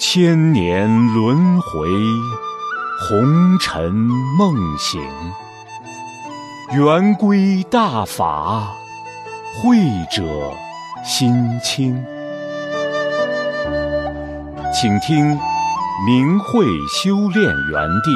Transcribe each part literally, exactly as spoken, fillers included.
千年轮回，红尘梦醒。圆规大法，慧者心清。请听明慧修炼园地。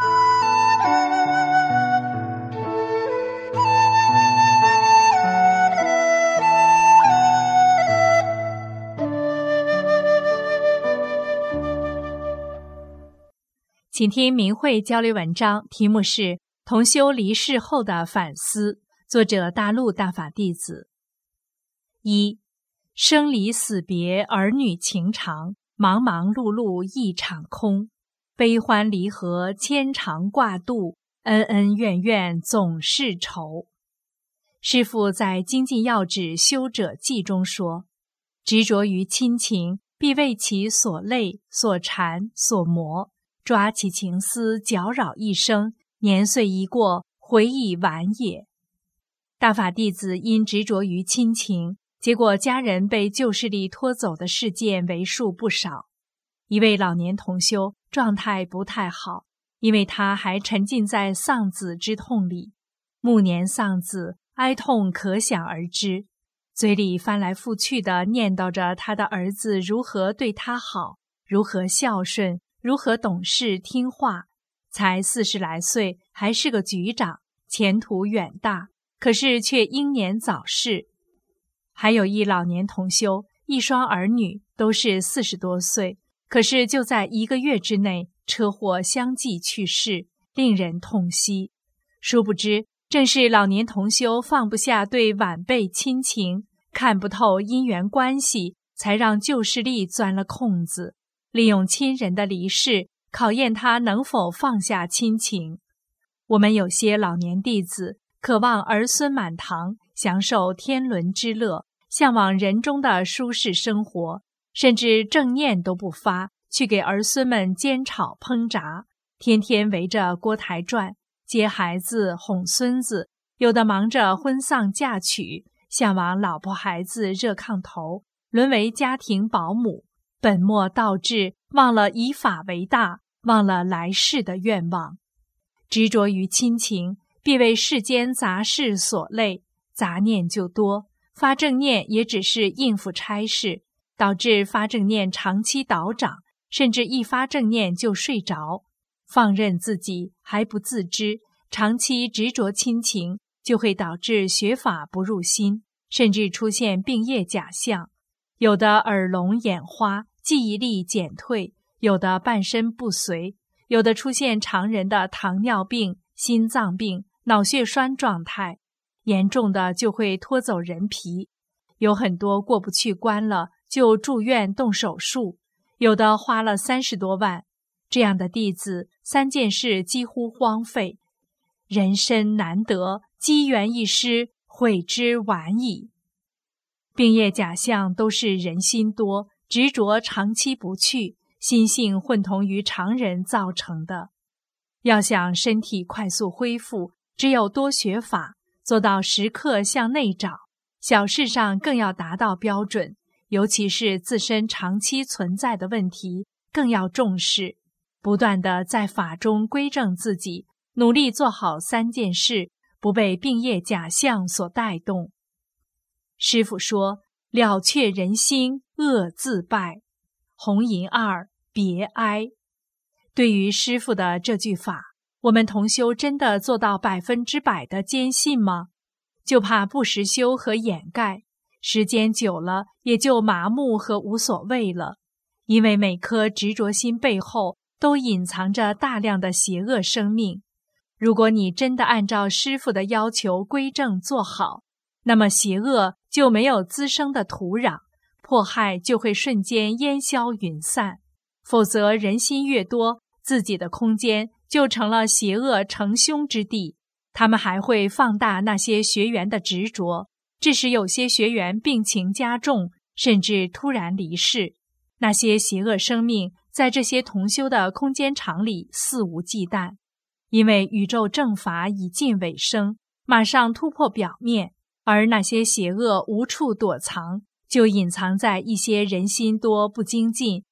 请听明慧交流文章，题目是同修离世后的反思，作者大陆大法弟子。一、生离死别，儿女情长，忙忙碌碌一场空，悲欢离合，牵肠挂肚，恩恩怨怨总是愁。师父在《精进要旨修者记》中说，执着于亲情，必为其所累、所缠、所磨，抓起情丝，搅扰一生，年岁一过，回已晚也。大法弟子因执着于亲情，结果家人被旧势力拖走的事件为数不少。一位老年同修状态不太好，因为他还沉浸在丧子之痛里，暮年丧子，哀痛可想而知，嘴里翻来覆去地念叨着他的儿子如何对他好，如何孝顺，如何懂事听话，才四十来岁，还是个局长，前途远大，可是却英年早逝。还有一老年同修，一双儿女都是四十多岁，可是就在一个月之内，车祸相继去世，令人痛惜。殊不知，正是老年同修放不下对晚辈亲情，看不透因缘关系，才让旧势力钻了空子，利用亲人的离世，考验他能否放下亲情。我们有些老年弟子，渴望儿孙满堂，享受天伦之乐，向往人中的舒适生活，甚至正念都不发，去给儿孙们煎炒烹炸，天天围着锅台转，接孩子哄孙子，有的忙着婚丧嫁娶，向往老婆孩子热炕头，沦为家庭保姆，本末倒置，忘了以法为大，忘了来世的愿望。执着于亲情，必为世间杂事所累，杂念就多，发正念也只是应付差事，导致发正念长期倒长，甚至一发正念就睡着，放任自己还不自知，长期执着亲情，就会导致学法不入心，甚至出现病业假象，有的耳聋眼花，记忆力减退，有的半身不遂，有的出现常人的糖尿病、心脏病、脑血栓状态，严重的就会拖走人皮，有很多过不去关了，就住院动手术，有的花了三十多万。这样的弟子，三件事几乎荒废，人身难得，机缘一失，悔之晚矣。病业假象都是人心多，执着长期不去，心性混同于常人造成的。要想身体快速恢复，只有多学法，做到时刻向内找，小事上更要达到标准，尤其是自身长期存在的问题，更要重视，不断地在法中归正自己，努力做好三件事，不被病业假象所带动。师父说，了却人心，恶自败。红银二，别哀。对于师父的这句法，我们同修真的做到百分之百的坚信吗？就怕不实修和掩盖，时间久了也就麻木和无所谓了。因为每颗执着心背后都隐藏着大量的邪恶生命。如果你真的按照师父的要求归正做好，那么邪恶就没有滋生的土壤，迫害就会瞬间烟消云散。否则人心越多，自己的空间就成了邪恶成凶之地，他们还会放大那些学员的执着，致使有些学员病情加重，甚至突然离世。那些邪恶生命在这些同修的空间场里肆无忌惮，因为宇宙正法已近尾声，马上突破表面，而那些邪恶无处躲藏，就隐藏在一些人心多不精进、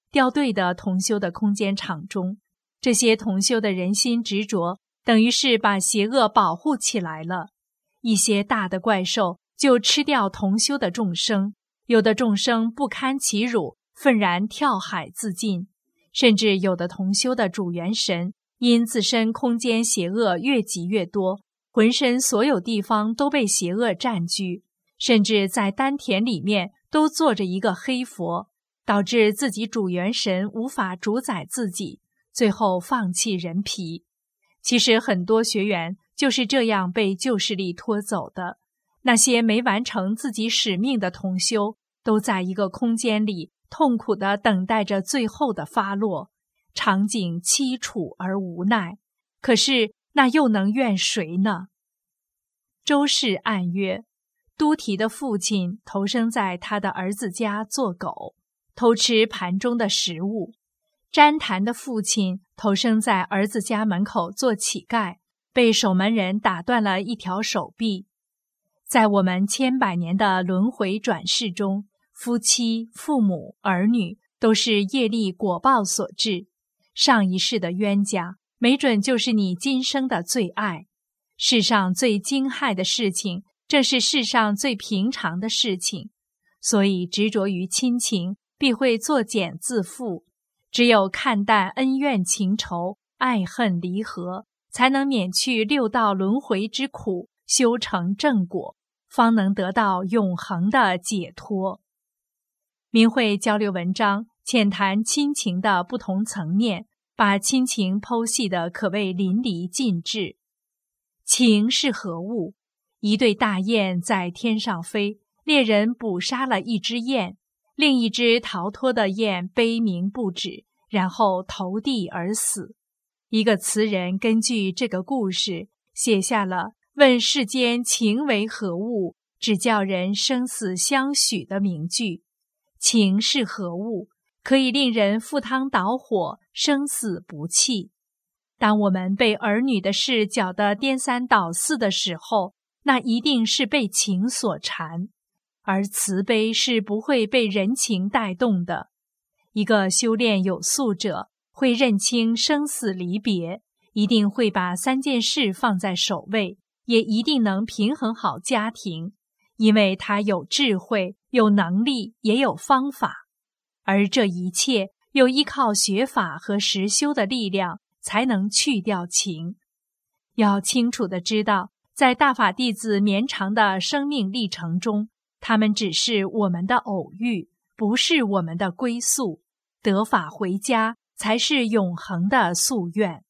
掉队的同修的空间场中，这些同修的人心执着，等于是把邪恶保护起来了。一些大的怪兽就吃掉同修的众生，有的众生不堪其辱，愤然跳海自尽，甚至有的同修的主元神因自身空间邪恶越积越多，浑身所有地方都被邪恶占据，甚至在丹田里面都坐着一个黑佛，导致自己主元神无法主宰自己，最后放弃人皮。其实很多学员就是这样被旧势力拖走的，那些没完成自己使命的同修，都在一个空间里痛苦地等待着最后的发落，场景凄楚而无奈，可是那又能怨谁呢？周氏暗曰，都提的父亲投生在他的儿子家做狗，偷吃盘中的食物；旃檀的父亲投生在儿子家门口做乞丐，被守门人打断了一条手臂。在我们千百年的轮回转世中，夫妻、父母、儿女都是业力果报所致，上一世的冤家没准就是你今生的最爱。世上最惊骇的事情，正是世上最平常的事情，所以执着于亲情，必会作茧自缚。只有看淡恩怨情仇，爱恨离合，才能免去六道轮回之苦，修成正果，方能得到永恒的解脱。明慧交流文章浅谈亲情的不同层面，把亲情剖析的可谓淋漓尽致。情是何物？一对大雁在天上飞，猎人捕杀了一只雁，另一只逃脱的雁悲鸣不止，然后投地而死。一个词人根据这个故事写下了问世间情为何物，只叫人生死相许的名句。情是何物？可以令人赴汤蹈火，生死不弃。当我们被儿女的事搅得颠三倒四的时候，那一定是被情所缠，而慈悲是不会被人情带动的。一个修炼有素者，会认清生死离别，一定会把三件事放在首位，也一定能平衡好家庭，因为他有智慧，有能力，也有方法。而这一切又依靠学法和实修的力量，才能去掉情。要清楚地知道，在大法弟子绵长的生命历程中，他们只是我们的偶遇，不是我们的归宿。得法回家，才是永恒的夙愿。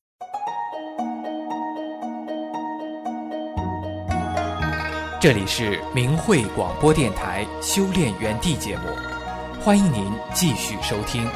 这里是明慧广播电台修炼园地节目，欢迎您继续收听。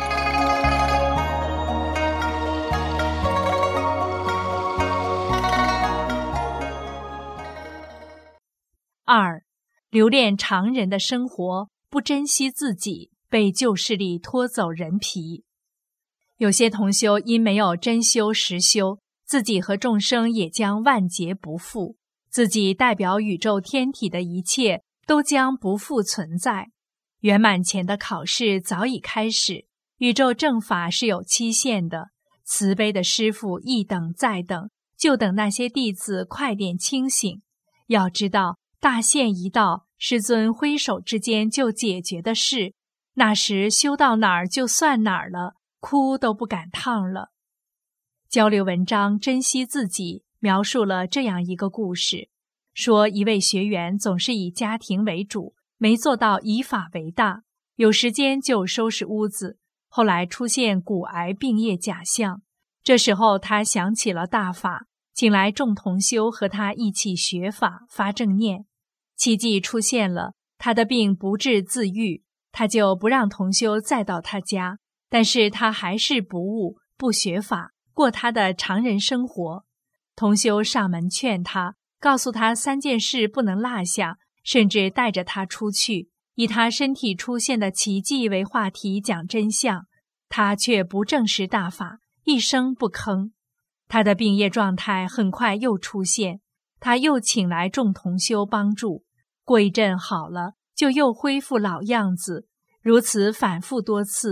二，留恋常人的生活，不珍惜自己，被旧势力拖走人皮。有些同修因没有真修实修，自己和众生也将万劫不复，自己代表宇宙天体的一切都将不复存在。圆满前的考试早已开始，宇宙正法是有期限的，慈悲的师父一等再等，就等那些弟子快点清醒。要知道，大限一到，师尊挥手之间就解决的事，那时修到哪儿就算哪儿了，哭都不敢烫了。交流文章珍惜自己描述了这样一个故事，说一位学员总是以家庭为主，没做到以法为大，有时间就收拾屋子，后来出现骨癌病业假象。这时候他想起了大法，请来众同修和他一起学法发正念。奇迹出现了，他的病不治自愈，他就不让同修再到他家，但是他还是不悟，不学法，过他的常人生活。同修上门劝他，告诉他三件事不能落下，甚至带着他出去，以他身体出现的奇迹为话题讲真相。他却不证实大法，一声不吭。他的病业状态很快又出现，他又请来众同修帮助，过一阵好了，就又恢复老样子，如此反复多次。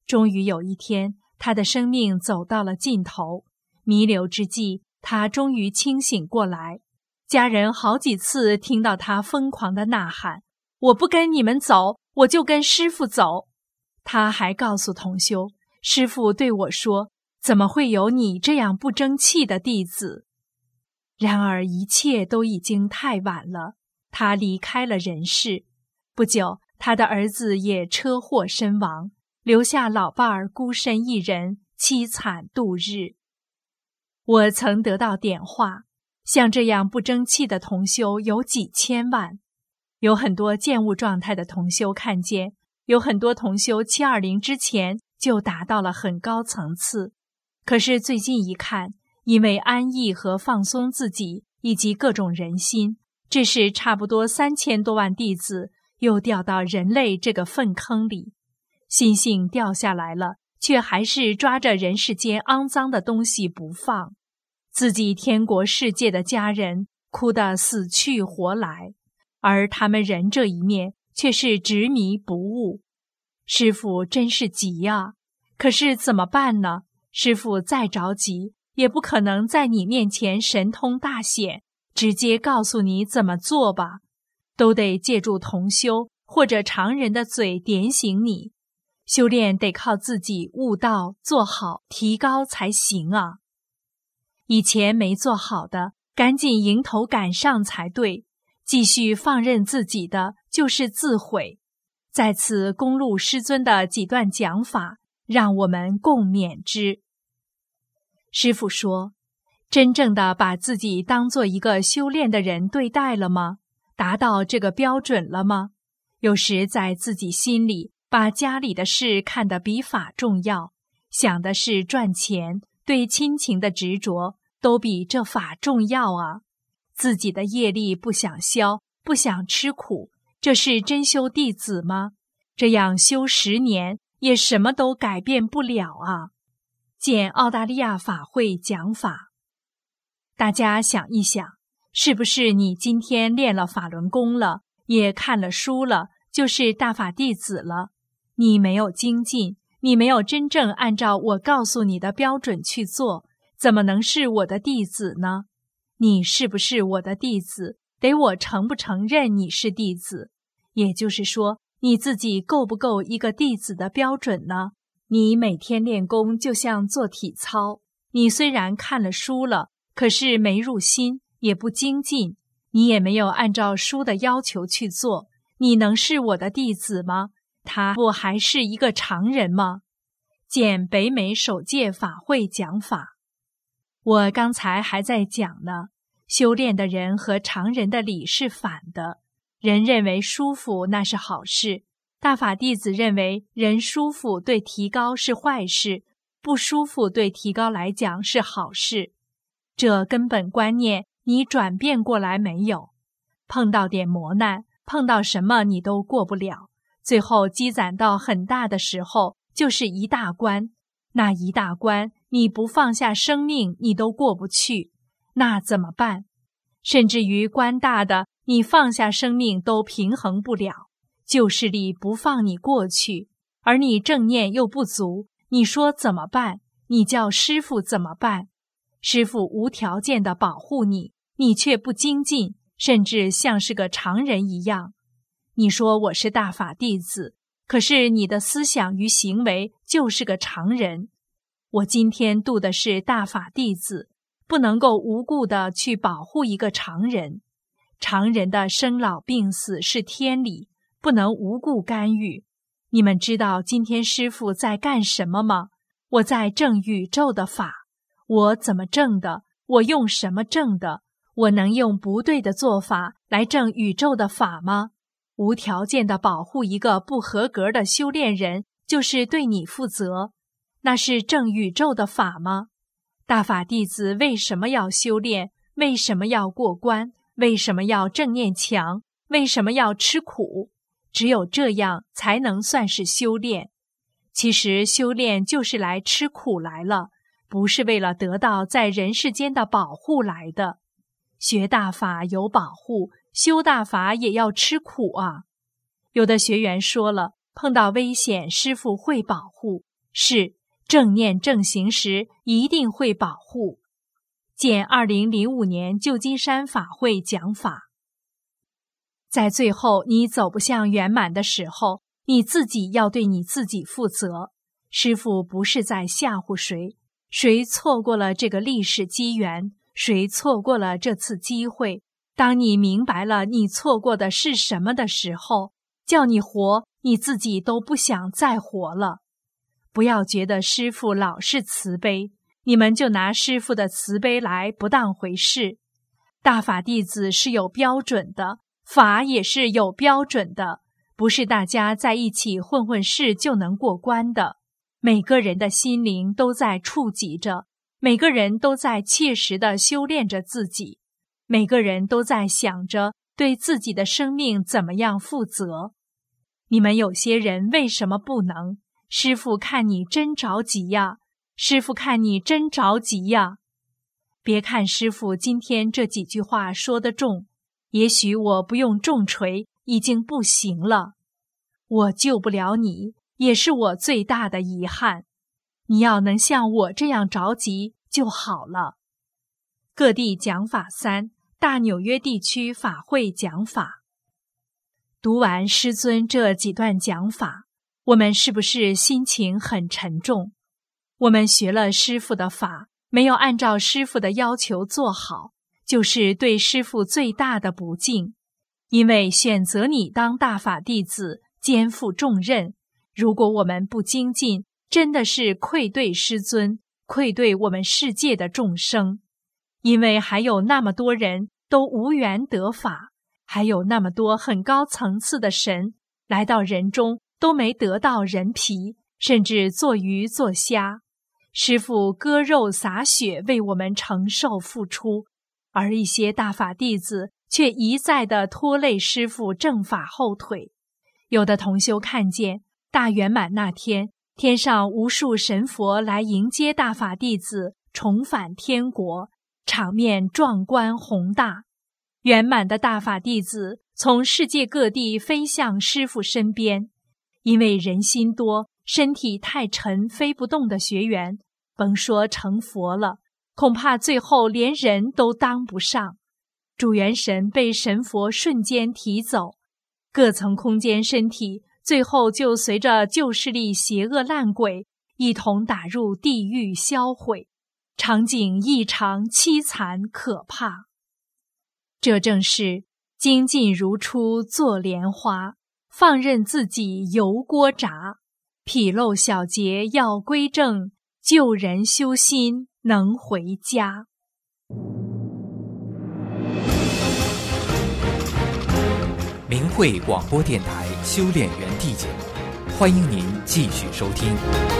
终于有一天，他的生命走到了尽头，弥留之际，他终于清醒过来。家人好几次听到他疯狂地呐喊：我不跟你们走，我就跟师父走。他还告诉同修，师父对我说，怎么会有你这样不争气的弟子？然而一切都已经太晚了，他离开了人世。不久，他的儿子也车祸身亡，留下老伴儿孤身一人，凄惨度日。我曾得到点化，像这样不争气的同修有几千万。有很多见物状态的同修看见，有很多同修七二零之前就达到了很高层次，可是最近一看，因为安逸和放松自己以及各种人心，致使差不多三千多万弟子又掉到人类这个粪坑里。心性掉下来了，却还是抓着人世间肮脏的东西不放，自己天国世界的家人哭得死去活来，而他们人这一面却是执迷不悟。师父真是急啊！可是怎么办呢？师父再着急，也不可能在你面前神通大显，直接告诉你怎么做吧，都得借助同修或者常人的嘴点醒你。修炼得靠自己悟道做好提高才行啊！以前没做好的，赶紧迎头赶上才对，继续放任自己的就是自毁。在此公录师尊的几段讲法，让我们共勉之。师父说，真正的把自己当做一个修炼的人对待了吗？达到这个标准了吗？有时在自己心里把家里的事看得比法重要，想的是赚钱，对亲情的执着都比这法重要啊！自己的业力不想消，不想吃苦，这是真修弟子吗？这样修十年也什么都改变不了啊！见澳大利亚法会讲法。大家想一想，是不是你今天练了法轮功了，也看了书了，就是大法弟子了？你没有精进，你没有真正按照我告诉你的标准去做，怎么能是我的弟子呢？你是不是我的弟子，得我承不承认你是弟子。也就是说，你自己够不够一个弟子的标准呢？你每天练功就像做体操，你虽然看了书了，可是没入心，也不精进，你也没有按照书的要求去做，你能是我的弟子吗？他不还是一个常人吗？见北美首届法会讲法。我刚才还在讲呢，修炼的人和常人的理是反的，人认为舒服那是好事，大法弟子认为人舒服对提高是坏事，不舒服对提高来讲是好事。这根本观念你转变过来没有？碰到点磨难，碰到什么你都过不了，最后积攒到很大的时候就是一大关，那一大关你不放下生命你都过不去，那怎么办？甚至于关大的你放下生命都平衡不了，旧势力不放你过去，而你正念又不足，你说怎么办？你叫师父怎么办？师父无条件地保护你，你却不精进，甚至像是个常人一样。你说我是大法弟子，可是你的思想与行为就是个常人。我今天度的是大法弟子，不能够无故地去保护一个常人。常人的生老病死是天理，不能无故干预。你们知道今天师父在干什么吗？我在证宇宙的法。我怎么证的？我用什么证的？我能用不对的做法来证宇宙的法吗？无条件的保护一个不合格的修炼人，就是对你负责。那是证宇宙的法吗？大法弟子为什么要修炼？为什么要过关？为什么要正念强？为什么要吃苦？只有这样才能算是修炼。其实修炼就是来吃苦来了，不是为了得到在人世间的保护来的。学大法有保护，修大法也要吃苦啊。有的学员说了，碰到危险师父会保护， 是正念正行时一定会保护。见二零零五年旧金山法会讲法。在最后你走不向圆满的时候，你自己要对你自己负责。师父不是在吓唬谁，谁错过了这个历史机缘，谁错过了这次机会。当你明白了你错过的是什么的时候，叫你活，你自己都不想再活了。不要觉得师父老是慈悲，你们就拿师父的慈悲来不当回事。大法弟子是有标准的，法也是有标准的，不是大家在一起混混事就能过关的。每个人的心灵都在触及着，每个人都在切实地修炼着自己，每个人都在想着对自己的生命怎么样负责。你们有些人为什么不能？师父看你真着急呀，师父看你真着急呀。别看师父今天这几句话说得重，也许我不用重锤已经不行了，我救不了你，也是我最大的遗憾。你要能像我这样着急就好了。各地讲法三，大纽约地区法会讲法。读完师尊这几段讲法，我们是不是心情很沉重？我们学了师父的法，没有按照师父的要求做好，就是对师父最大的不敬。因为选择你当大法弟子，肩负重任，如果我们不精进，真的是愧对师尊，愧对我们世界的众生。因为还有那么多人都无缘得法，还有那么多很高层次的神来到人中都没得到人皮，甚至做鱼做虾。师父割肉洒血为我们承受付出，而一些大法弟子却一再地拖累师父正法后腿。有的同修看见大圆满那天，天上无数神佛来迎接大法弟子重返天国，场面壮观宏大。圆满的大法弟子从世界各地飞向师父身边，因为人心多，身体太沉飞不动的学员，甭说成佛了，恐怕最后连人都当不上。主元神被神佛瞬间提走，各层空间身体最后就随着旧势力邪恶烂鬼一同打入地狱销毁，场景异常凄惨可怕。这正是精进如初做莲花，放任自己油锅炸，纰漏小节要归正，救人修心能回家。 明慧广播电台修炼园地节目，欢迎您继续收听。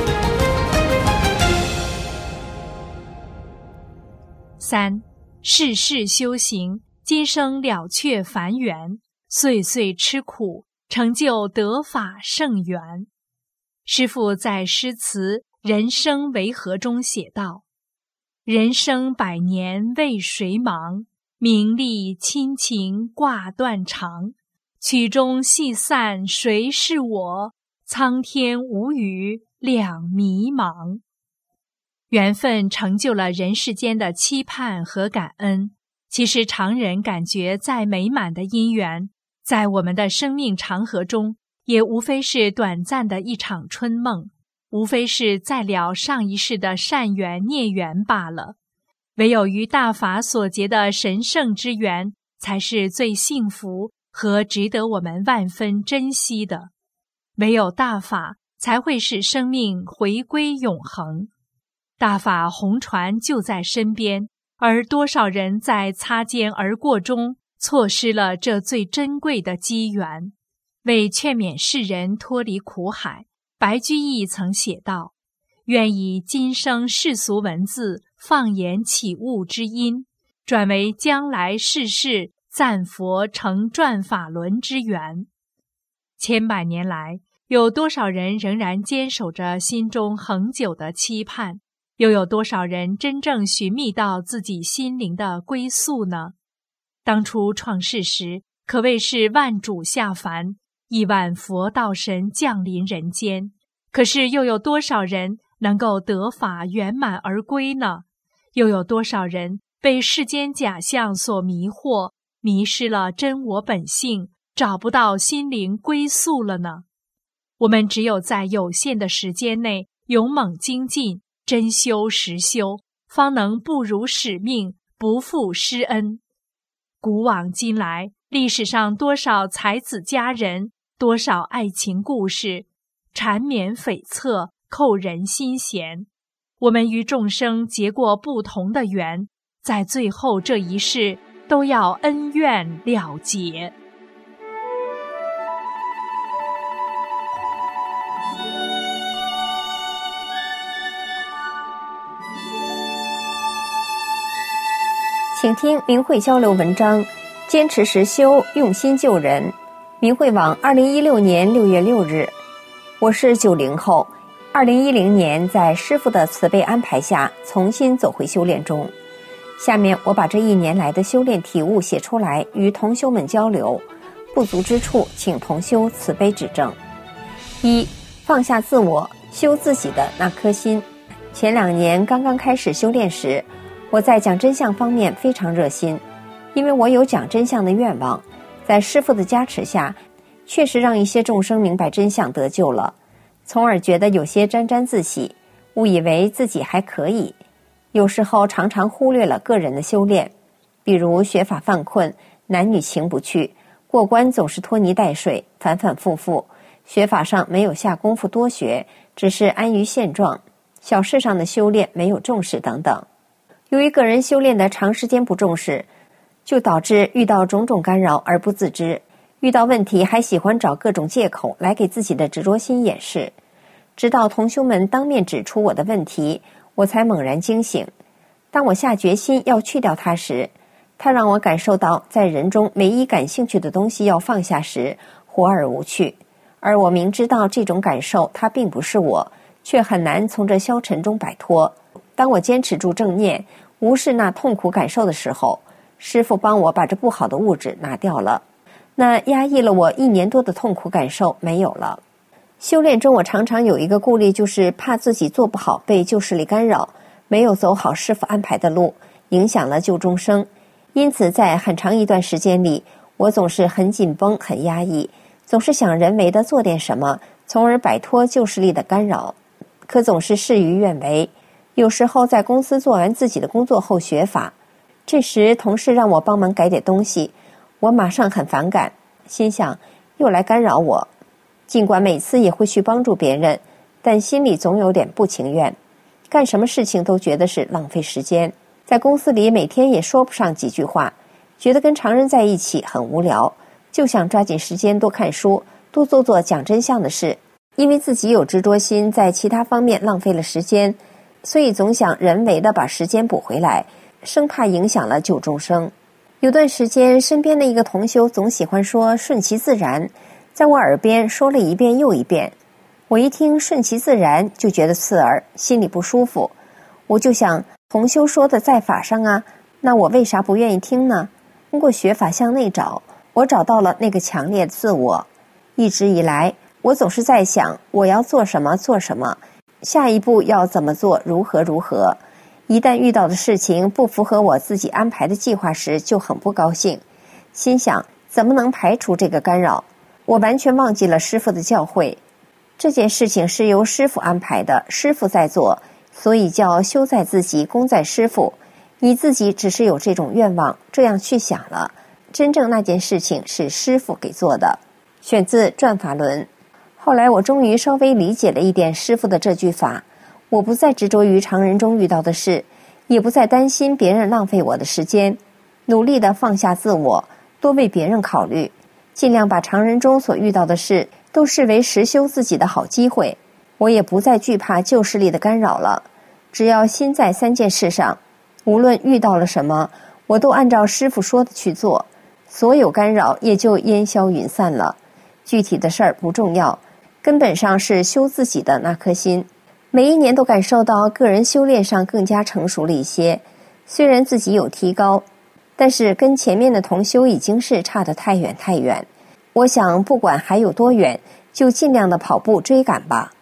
三，世世修行，今生了却凡缘，岁岁吃苦，成就得法圣缘。师父在诗词《人生为何》中写道：人生百年为谁忙，名利亲情挂断肠，曲终戏散谁是我，苍天无语两迷茫。缘分成就了人世间的期盼和感恩。其实常人感觉再美满的姻缘，在我们的生命长河中，也无非是短暂的一场春梦，无非是再了上一世的善缘孽缘罢了。唯有于大法所结的神圣之缘，才是最幸福和值得我们万分珍惜的。唯有大法才会使生命回归永恒。大法红船就在身边，而多少人在擦肩而过中错失了这最珍贵的机缘。为劝勉世人脱离苦海，白居易曾写道：愿以今生世俗文字放言起悟之音，转为将来世世赞佛成转法轮之缘。千百年来，有多少人仍然坚守着心中恒久的期盼？又有多少人真正寻觅到自己心灵的归宿呢？当初创世时，可谓是万主下凡，亿万佛道神降临人间， 可是又有多少人能够得法圆满而归呢？又有多少人被世间假象所迷惑，迷失了真我本性，找不到心灵归宿了呢？我们只有在有限的时间内勇猛精进，真修实修，方能不辱使命，不负师恩。古往今来，历史上多少才子佳人，多少爱情故事，缠绵悱恻，扣人心弦。我们与众生结过不同的缘，在最后这一世都要恩怨了结。 请听明慧交流文章，坚持实修，用心救人。明慧网二零一六年六月六日，我是九零后，二零一零年在师父的慈悲安排下，重新走回修炼中。下面我把这一年来的修炼体悟写出来，与同修们交流。不足之处，请同修慈悲指正。一、放下自我，修自己的那颗心。前两年刚刚开始修炼时，我在讲真相方面非常热心，因为我有讲真相的愿望，在师父的加持下，确实让一些众生明白真相得救了，从而觉得有些沾沾自喜，误以为自己还可以。有时候常常忽略了个人的修炼，比如学法犯困，男女情不去，过关总是拖泥带水，反反复复，学法上没有下功夫多学，只是安于现状，小事上的修炼没有重视等等。由于个人修炼的长时间不重视，就导致遇到种种干扰而不自知，遇到问题还喜欢找各种借口来给自己的执着心掩饰。直到同修们当面指出我的问题，我才猛然惊醒。当我下决心要去掉它时，它让我感受到在人中唯一感兴趣的东西要放下时，活而无趣。而我明知道这种感受它并不是我，却很难从这消沉中摆脱。当我坚持住正念，无视那痛苦感受的时候，师父帮我把这不好的物质拿掉了，那压抑了我一年多的痛苦感受没有了。修炼中我常常有一个顾虑，就是怕自己做不好被旧势力干扰，没有走好师父安排的路，影响了救众生。因此在很长一段时间里，我总是很紧绷很压抑，总是想人为的做点什么，从而摆脱旧势力的干扰，可总是事与愿违。有时候在公司做完自己的工作后学法，这时同事让我帮忙改点东西，我马上很反感，心想又来干扰我。尽管每次也会去帮助别人，但心里总有点不情愿，干什么事情都觉得是浪费时间。在公司里每天也说不上几句话，觉得跟常人在一起很无聊，就想抓紧时间多看书，多做做讲真相的事。因为自己有执着心，在其他方面浪费了时间，所以总想人为的把时间补回来，生怕影响了救众生。有段时间，身边的一个同修总喜欢说顺其自然，在我耳边说了一遍又一遍。我一听顺其自然就觉得刺耳，心里不舒服。我就想，同修说的在法上啊，那我为啥不愿意听呢？通过学法向内找，我找到了那个强烈的自我。一直以来，我总是在想我要做什么做什么，下一步要怎么做，如何如何。一旦遇到的事情不符合我自己安排的计划时，就很不高兴，心想怎么能排除这个干扰。我完全忘记了师父的教诲，这件事情是由师父安排的，师父在做，所以叫修在自己，功在师父。你自己只是有这种愿望，这样去想了，真正那件事情是师父给做的。选自《转法轮》。后来我终于稍微理解了一点师父的这句法，我不再执着于常人中遇到的事，也不再担心别人浪费我的时间，努力地放下自我，多为别人考虑，尽量把常人中所遇到的事都视为实修自己的好机会。我也不再惧怕旧势力的干扰了，只要心在三件事上，无论遇到了什么，我都按照师父说的去做，所有干扰也就烟消云散了。具体的事儿不重要，根本上是修自己的那颗心。每一年都感受到个人修炼上更加成熟了一些，虽然自己有提高，但是跟前面的同修已经是差得太远太远。我想不管还有多远，就尽量的跑步追赶吧。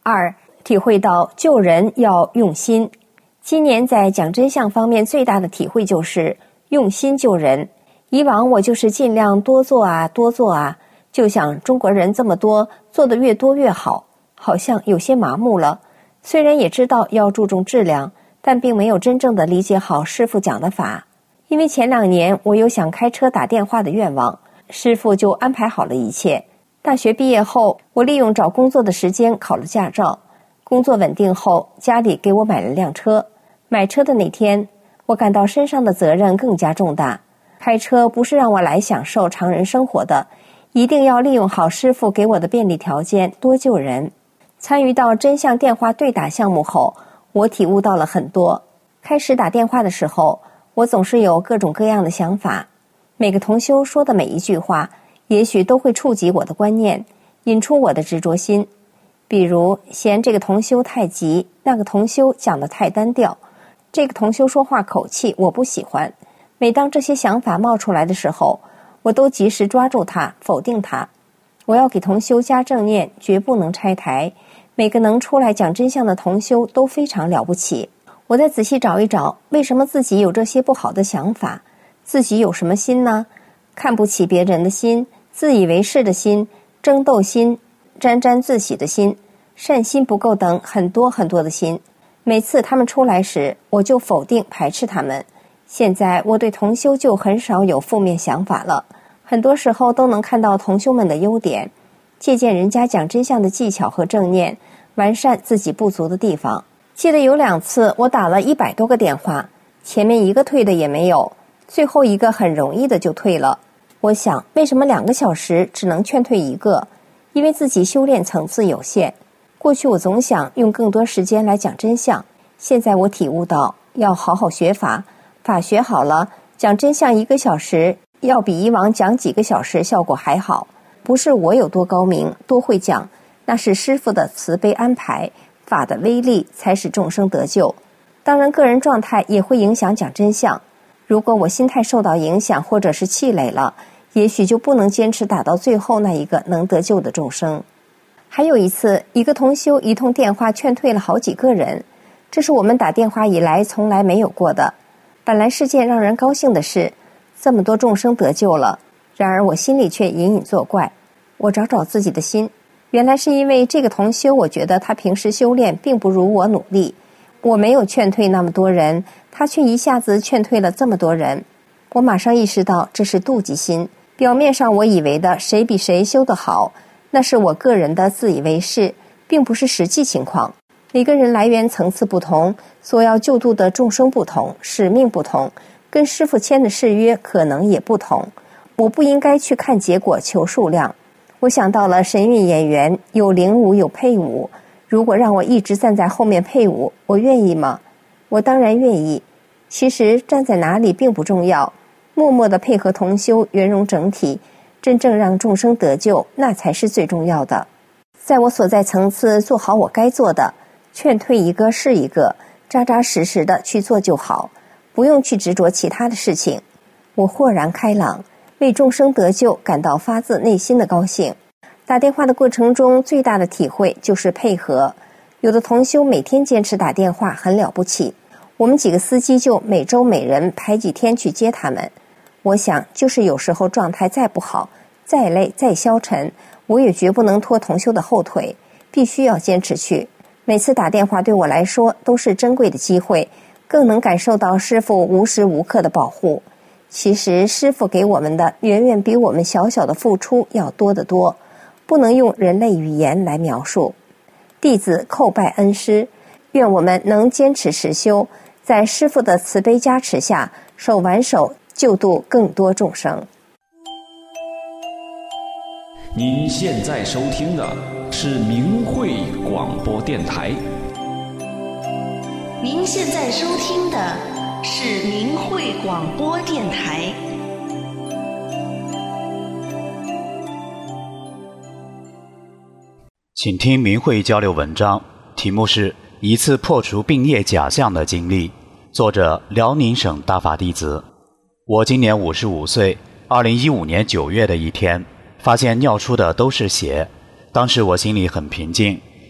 二、体会到救人要用心。今年在讲真相方面最大的体会就是用心救人。以往我就是尽量多做啊多做啊，就想中国人这么多，做得越多越好，好像有些麻木了。虽然也知道要注重质量，但并没有真正的理解好师父讲的法。因为前两年我有想开车打电话的愿望，师父就安排好了一切。大学毕业后，我利用找工作的时间考了驾照。工作稳定后，家里给我买了辆车。买车的那天，我感到身上的责任更加重大。开车不是让我来享受常人生活的，一定要利用好师父给我的便利条件，多救人。参与到真相电话对打项目后，我体悟到了很多。开始打电话的时候，我总是有各种各样的想法，每个同修说的每一句话，也许都会触及我的观念，引出我的执着心。比如嫌这个同修太急，那个同修讲得太单调，这个同修说话口气我不喜欢。每当这些想法冒出来的时候，我都及时抓住它，否定它。我要给同修加正念，绝不能拆台。每个能出来讲真相的同修都非常了不起。我再仔细找一找，为什么自己有这些不好的想法？自己有什么心呢？看不起别人的心，自以为是的心，争斗心，沾沾自喜的心，善心不够等很多很多的心。每次他们出来时，我就否定排斥他们。现在我对同修就很少有负面想法了，很多时候都能看到同修们的优点，借鉴人家讲真相的技巧和正念，完善自己不足的地方。记得有两次我打了一百多个电话，前面一个退的也没有，最后一个很容易的就退了。我想为什么两个小时只能劝退一个？因为自己修炼层次有限。过去我总想用更多时间来讲真相，现在我体悟到要好好学法，法学好了，讲真相一个小时要比以往讲几个小时效果还好。不是我有多高明多会讲，那是师父的慈悲安排，法的威力才使众生得救。当然个人状态也会影响讲真相，如果我心态受到影响或者是气馁了，也许就不能坚持打到最后那一个能得救的众生。还有一次，一个同修一通电话劝退了好几个人，这是我们打电话以来从来没有过的。本来是件让人高兴的事，这么多众生得救了，然而我心里却隐隐作怪。我找找自己的心，原来是因为这个同修，我觉得他平时修炼并不如我努力，我没有劝退那么多人，他却一下子劝退了这么多人。我马上意识到这是妒忌心，表面上我以为的谁比谁修得好，那是我个人的自以为是，并不是实际情况。每个人来源层次不同，所要救度的众生不同，使命不同，跟师父签的誓约可能也不同。我不应该去看结果求数量。我想到了神韵演员，有领舞有配舞，如果让我一直站在后面配舞，我愿意吗？我当然愿意。其实站在哪里并不重要，默默地配合同修，圆融整体，真正让众生得救，那才是最重要的。在我所在层次做好我该做的，劝退一个是一个，扎扎实实的去做就好，不用去执着其他的事情。我豁然开朗，为众生得救感到发自内心的高兴。打电话的过程中最大的体会就是配合，有的同修每天坚持打电话很了不起，我们几个司机就每周每人排几天去接他们。我想就是有时候状态再不好，再累再消沉，我也绝不能拖同修的后腿，必须要坚持去。每次打电话对我来说都是珍贵的机会，更能感受到师父无时无刻的保护。其实师父给我们的远远比我们小小的付出要多得多，不能用人类语言来描述。弟子叩拜恩师，愿我们能坚持实修，在师父的慈悲加持下，手挽手救度更多众生。 您现在收听的是明慧广播电台。 您现在收听的是明慧广播电台。 请听明慧交流文章，题目是一次破除病业假象的经历，作者辽宁省大法弟子。我今年五十五岁，二零一五年九月的一天，发现尿出的都是血。当时我心里很平静，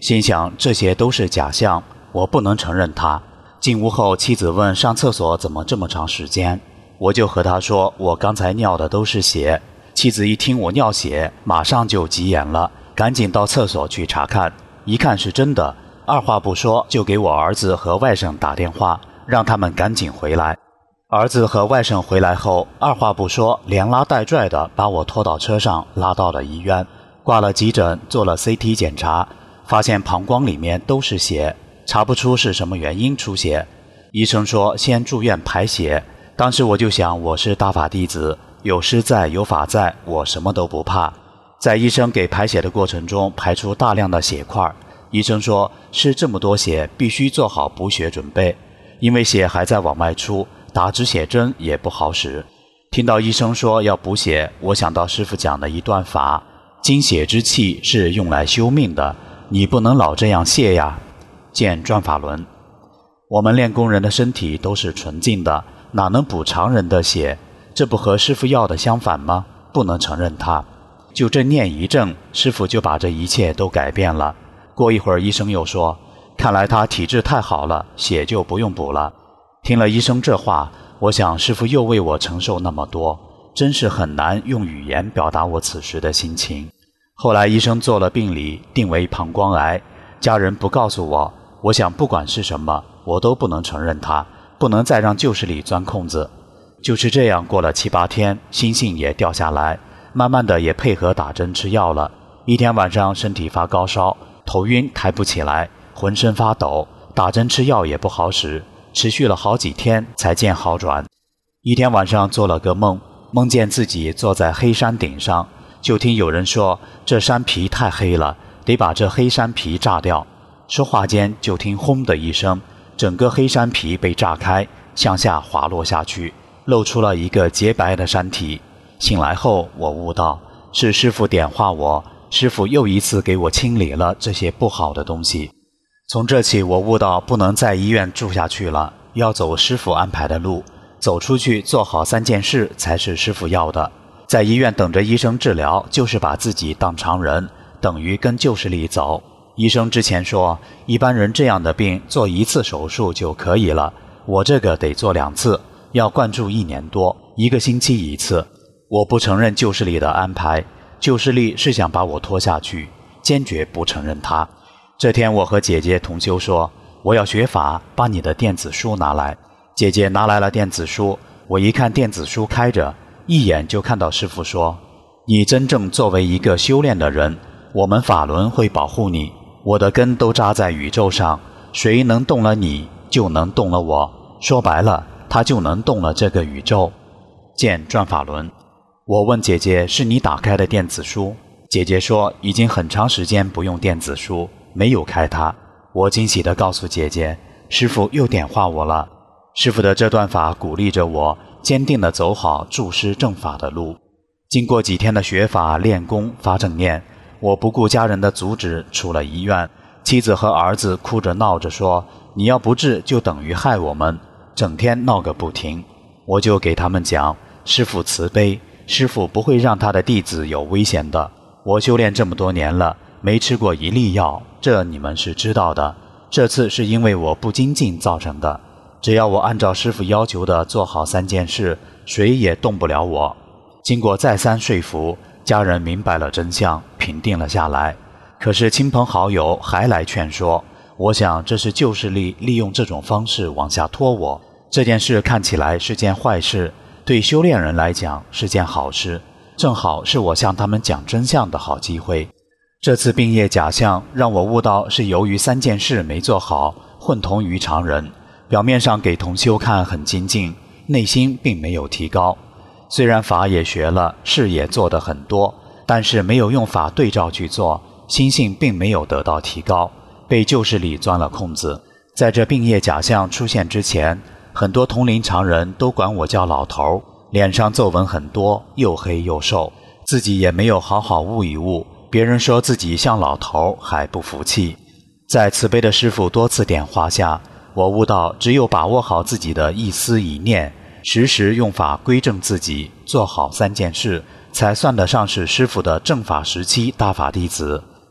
心想这些都是假象，我不能承认它。进屋后，妻子问上厕所怎么这么长时间，我就和她说我刚才尿的都是血。妻子一听我尿血，马上就急眼了，赶紧到厕所去查看，一看是真的，二话不说就给我儿子和外甥打电话，让他们赶紧回来。儿子和外甥回来后，二话不说，连拉带拽的把我拖到车上，拉到了医院，挂了急诊，做了 C T 检查，发现膀胱里面都是血，查不出是什么原因出血。医生说先住院排血。当时我就想，我是大法弟子，有师在有法在，我什么都不怕。在医生给排血的过程中，排出大量的血块。医生说是这么多血，必须做好补血准备，因为血还在往外出，打止血针也不好使。听到医生说要补血，我想到师父讲的一段法，精血之气是用来修命的，你不能老这样泄呀。见转法轮。我们练功人的身体都是纯净的，哪能补常人的血？这不和师父要的相反吗？不能承认它。就这念一阵，师父就把这一切都改变了。过一会儿，医生又说，看来他体质太好了，血就不用补了。听了医生这话，我想师父又为我承受那么多，真是很难用语言表达我此时的心情。后来医生做了病理，定为膀胱癌，家人不告诉我，我想不管是什么，我都不能承认它，不能再让旧势力钻空子。就是这样过了七八天，心性也掉下来，慢慢的也配合打针吃药了。一天晚上身体发高烧，头晕抬不起来，浑身发抖，打针吃药也不好使，持续了好几天才见好转。一天晚上做了个梦，梦见自己坐在黑山顶上，就听有人说这山皮太黑了，得把这黑山皮炸掉。说话间就听轰的一声，整个黑山皮被炸开，向下滑落下去，露出了一个洁白的山体。醒来后我悟到，是师父点化我，师父又一次给我清理了这些不好的东西。从这起我悟到不能在医院住下去了，要走师父安排的路，走出去做好三件事才是师父要的。在医院等着医生治疗，就是把自己当常人，等于跟旧势力走。医生之前说，一般人这样的病做一次手术就可以了，我这个得做两次，要灌注一年多，一个星期一次。我不承认旧势力的安排，旧势力是想把我拖下去，坚决不承认它。这天我和姐姐同修说，我要学法，把你的电子书拿来。姐姐拿来了电子书，我一看电子书开着，一眼就看到师父说，你真正作为一个修炼的人，我们法轮会保护你，我的根都扎在宇宙上，谁能动了你，就能动了我，说白了，他就能动了这个宇宙。见转法轮。我问姐姐，是你打开的电子书？姐姐说已经很长时间不用电子书，没有开它。我惊喜地告诉姐姐，师父又点化我了。师父的这段法鼓励着我，坚定地走好助师正法的路。经过几天的学法练功发正念，我不顾家人的阻止出了医院。妻子和儿子哭着闹着说，你要不治就等于害我们，整天闹个不停。我就给他们讲，师父慈悲，师父不会让他的弟子有危险的。我修炼这么多年了，没吃过一粒药，这你们是知道的。这次是因为我不精进造成的，只要我按照师父要求的做好三件事，谁也动不了我。经过再三说服，家人明白了真相，平定了下来。可是亲朋好友还来劝说，我想这是旧势力利用这种方式往下拖我。这件事看起来是件坏事，对修炼人来讲是件好事，正好是我向他们讲真相的好机会。这次病业假象让我悟到，是由于三件事没做好，混同于常人。表面上给同修看很精进，内心并没有提高。虽然法也学了，事也做得很多，但是没有用法对照去做，心性并没有得到提高，被旧势力钻了空子。在这病业假象出现之前，很多同龄常人都管我叫老头，脸上皱纹很多，又黑又瘦，自己也没有好好悟一悟，别人说自己像老头还不服气。在慈悲的师父多次点化下，我悟到只有把握好自己的一思一念，时时用法归正自己，做好三件事，才算得上是师父的正法时期大法弟子。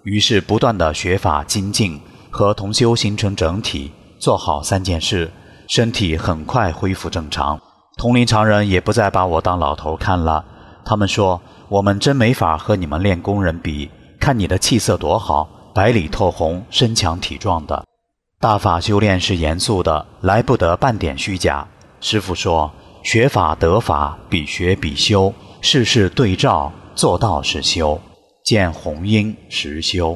于是不断的学法精进，和同修形成整体，做好三件事，身体很快恢复正常。同龄常人也不再把我当老头看了，他们说我们真没法和你们练功人比，看你的气色多好，白里透红，身强体壮的。大法修炼是严肃的，来不得半点虚假。师父说，学法得法，比学比修，事事对照，做到是修，见红英实修。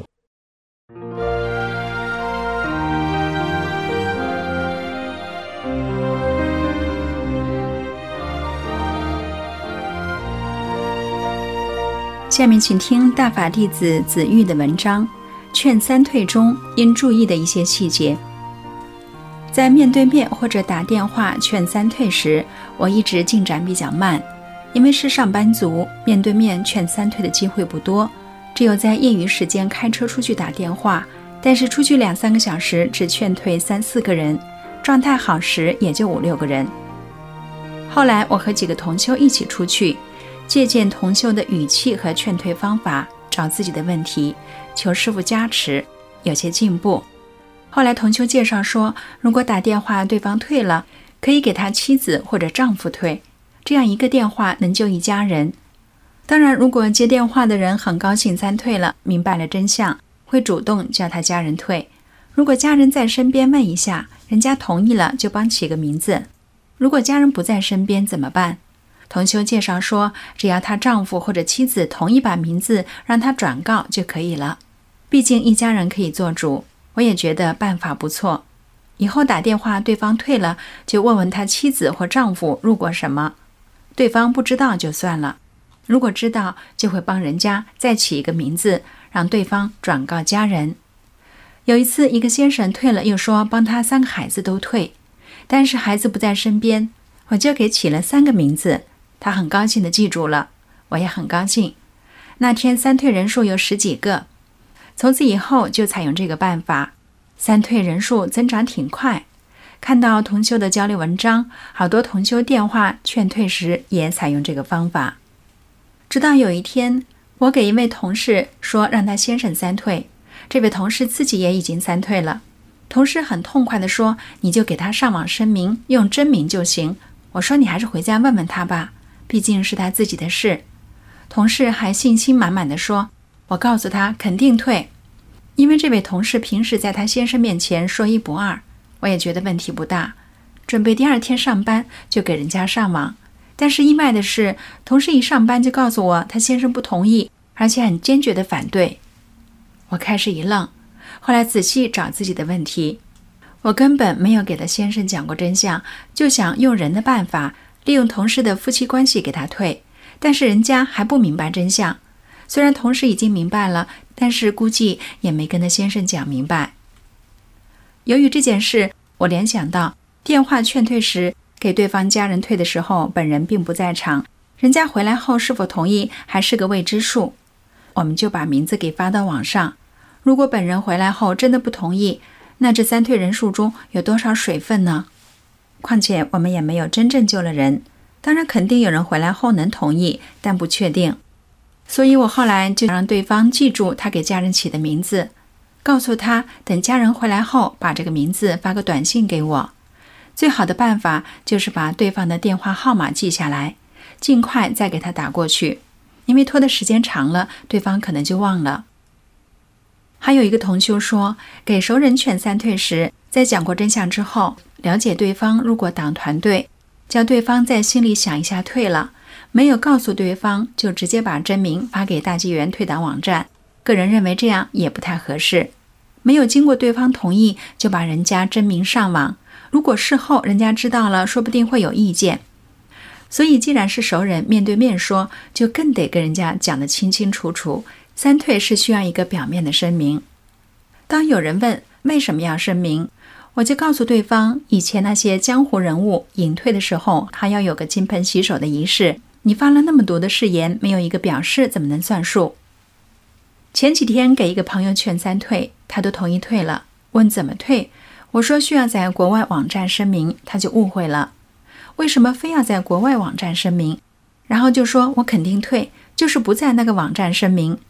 下面请听大法弟子子玉的文章，劝三退中应注意的一些细节。在面对面或者打电话劝三退时，我一直进展比较慢，因为是上班族，面对面劝三退的机会不多，只有在业余时间开车出去打电话，但是出去两三个小时只劝退三四个人，状态好时也就五六个人。后来我和几个同修一起出去，借鉴同修的语气和劝退方法，找自己的问题，求师父加持，有些进步。后来同修介绍说，如果打电话对方退了，可以给他妻子或者丈夫退，这样一个电话能救一家人。当然，如果接电话的人很高兴三退了，明白了真相，会主动叫他家人退。如果家人在身边问一下，人家同意了就帮起个名字。如果家人不在身边怎么办？同修介绍说，只要她丈夫或者妻子同意把名字让她转告就可以了，毕竟一家人可以做主。我也觉得办法不错，以后打电话对方退了，就问问他妻子或丈夫入过什么，对方不知道就算了，如果知道就会帮人家再起一个名字，让对方转告家人。有一次一个先生退了，又说帮他三个孩子都退，但是孩子不在身边，我就给起了三个名字，他很高兴地记住了，我也很高兴。那天三退人数有十几个，从此以后就采用这个办法，三退人数增长挺快。看到同修的交流文章，好多同修电话劝退时也采用这个方法。直到有一天，我给一位同事说让他先生三退，这位同事自己也已经三退了。同事很痛快地说，你就给他上网声明，用真名就行。我说你还是回家问问他吧，毕竟是他自己的事。同事还信心满满地说，我告诉他肯定退。因为这位同事平时在他先生面前说一不二，我也觉得问题不大，准备第二天上班就给人家上网。但是意外的是，同事一上班就告诉我他先生不同意，而且很坚决地反对。我开始一愣，后来仔细找自己的问题，我根本没有给他先生讲过真相，就想用人的办法，利用同事的夫妻关系给他退，但是人家还不明白真相。虽然同事已经明白了，但是估计也没跟他先生讲明白。由于这件事，我联想到电话劝退时给对方家人退的时候，本人并不在场，人家回来后是否同意还是个未知数。我们就把名字给发到网上，如果本人回来后真的不同意，那这三退人数中有多少水分呢？况且我们也没有真正救了人，当然肯定有人回来后能同意，但不确定。所以我后来就让对方记住他给家人起的名字，告诉他等家人回来后把这个名字发个短信给我。最好的办法就是把对方的电话号码记下来，尽快再给他打过去，因为拖的时间长了，对方可能就忘了。还有一个同修说，给熟人劝三退时，在讲过真相之后，了解对方如果党团队，叫对方在心里想一下退了，没有告诉对方就直接把真名发给大纪元退党网站，个人认为这样也不太合适。没有经过对方同意就把人家真名上网，如果事后人家知道了，说不定会有意见。所以既然是熟人，面对面说，就更得跟人家讲得清清楚楚，三退是需要一个表面的声明。当有人问为什么要声明，我就告诉对方，以前那些江湖人物隐退的时候还要有个金盆洗手的仪式，你发了那么多的誓言，没有一个表示怎么能算数？前几天给一个朋友劝三退，他都同意退了，问怎么退，我说需要在国外网站声明，他就误会了，为什么非要在国外网站声明？然后就说我肯定退，就是不在那个网站声明。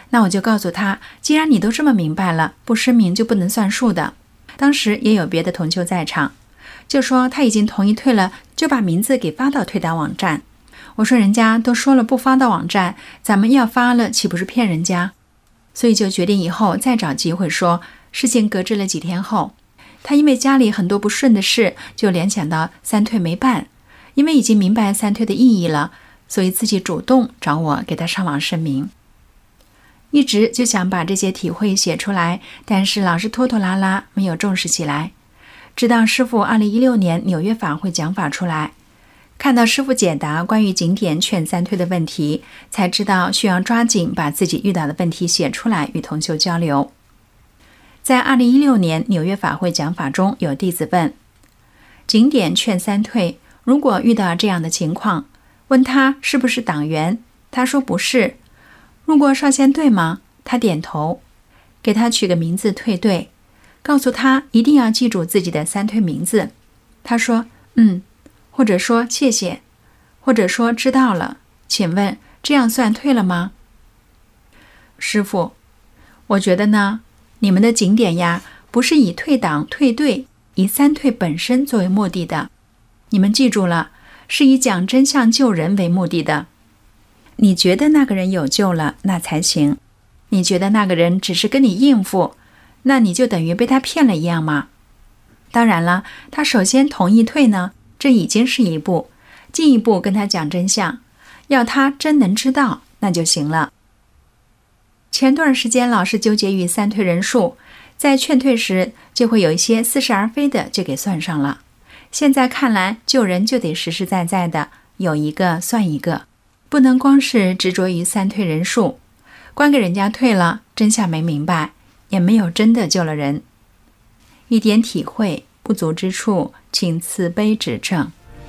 那我就告诉他，既然你都这么明白了，不声明就不能算数的。当时也有别的同修在场，就说他已经同意退了，就把名字给发到退单网站。我说人家都说了不发到网站，咱们要发了岂不是骗人家？所以就决定以后再找机会说。事情搁置了几天后，他因为家里很多不顺的事，就联想到三退没办，因为已经明白三退的意义了，所以自己主动找我给他上网声明。一直就想把这些体会写出来，但是老是拖拖拉拉，没有重视起来。直到师父二零一六年纽约法会讲法出来，看到师父解答关于景点劝三退的问题，才知道需要抓紧把自己遇到的问题写出来与同修交流。在二零一六年纽约法会讲法中，有弟子问景点劝三退，如果遇到这样的情况，问他是不是党员，他说不是。路过少先队吗？他点头。给他取个名字退队，告诉他一定要记住自己的三退名字。他说嗯，或者说谢谢，或者说知道了。请问这样算退了吗？师父，我觉得呢，你们的景点呀，不是以退党退队，以三退本身作为目的的。你们记住了，是以讲真相救人为目的的。你觉得那个人有救了，那才行。你觉得那个人只是跟你应付，那你就等于被他骗了一样吗？当然了，他首先同意退呢，这已经是一步，进一步跟他讲真相，要他真能知道，那就行了。前段时间老是纠结于三退人数，在劝退时就会有一些似是而非的就给算上了。现在看来，救人就得实实在在的，有一个算一个，不能光是执着于三退人数，光给人家退了，真相没明白，也没有真的救了人。一点体会，不足之处，请慈悲指正。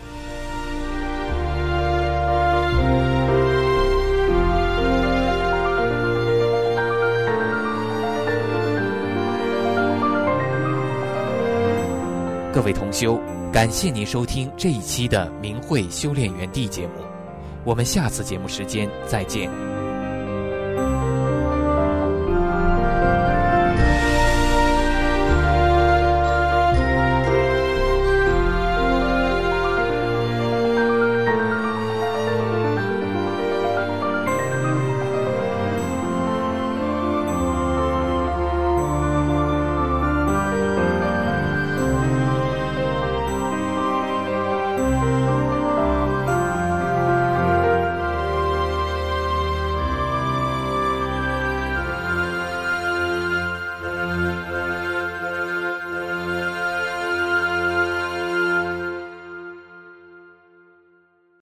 各位同修，感谢您收听这一期的明慧修炼园地节目，我们下次节目时间再见。